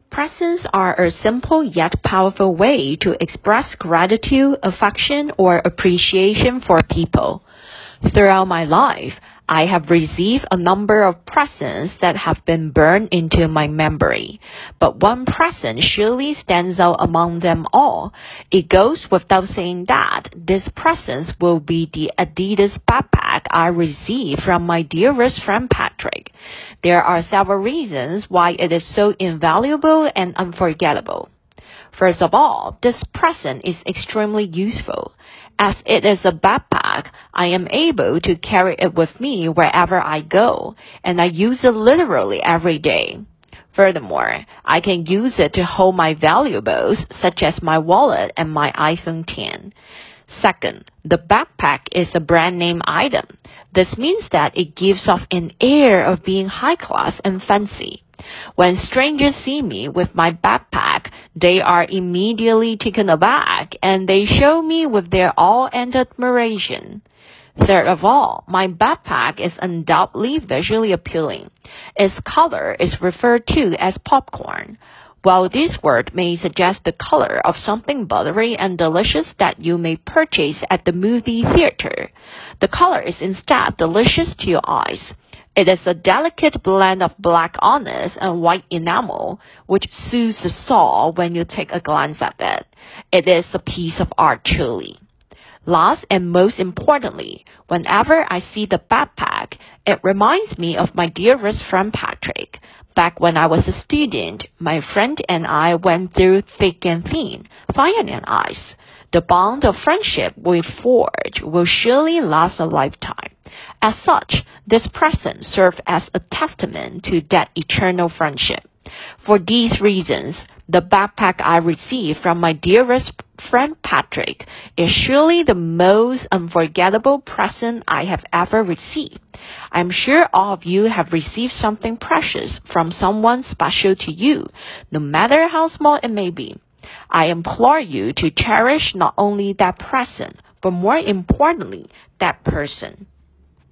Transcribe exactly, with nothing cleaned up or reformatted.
Presents are a simple yet powerful way to express gratitude, affection, or appreciation for people. Throughout my life, I have received a number of presents that have been burned into my memory, but one present surely stands out among them all. It goes without saying that this present will be the Adidas backpack I received from my dearest friend Patrick. There are several reasons why it is so invaluable and unforgettable. First of all, this present is extremely useful. As it is a backpack, I am able to carry it with me wherever I go, and I use it literally every day. Furthermore, I can use it to hold my valuables, such as my wallet and my iPhone ten. Second, the backpack is a brand name item. This means that it gives off an air of being high class and fancy. When strangers see me with my backpack, they are immediately taken aback and they show me with their awe and admiration. Third of all, my backpack is undoubtedly visually appealing. Its color is referred to as popcorn. While this word may suggest the color of something buttery and delicious that you may purchase at the movie theater, the color is instead delicious to your eyes. It is a delicate blend of black onyx and white enamel, which soothes the soul when you take a glance at it. It is a piece of art truly. Last and most importantly, whenever I see the backpack, it reminds me of my dearest friend Patrick. Back when I was a student, my friend and I went through thick and thin, fire and ice. The bond of friendship we forge will surely last a lifetime. As such, this present serves as a testament to that eternal friendship. For these reasons, the backpack I received from my dearest friend Patrick is surely the most unforgettable present I have ever received. I'm sure all of you have received something precious from someone special to you, no matter how small it may be. I implore you to cherish not only that present, but more importantly, that person.